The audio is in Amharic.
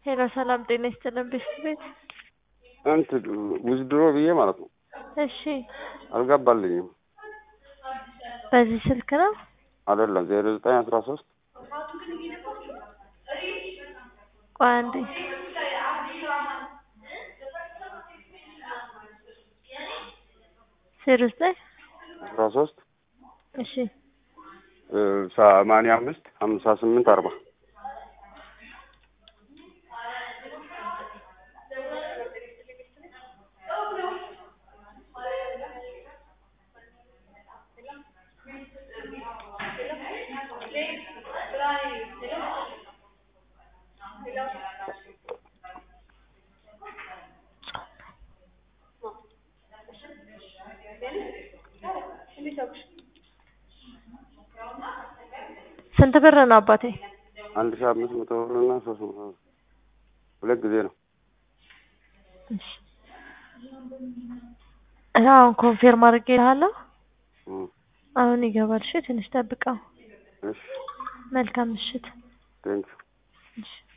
ሄሎ ሰላም ጤና ይስጥልን ቤት አንተ ውዝድሮ ብዬ ማለት ነው። እሺ አልገባልኝም። በዚህ ስልክ ነው አይደለም 0913 ቆይ አንዴ ሴርስቴ 13 እሺ 85 58 40 ስንት ብር ነው አባቴ? 1500 ብርና 300 ሁለት ጊዜ ነው። እሺ አሁን ኮንፊርም አድርጌልሃለሁ። አሁን ይገባል። እሺ ትንሽ ጠብቀው። እሺ መልካም ምሽት። ቴንክ ዩ። እሺ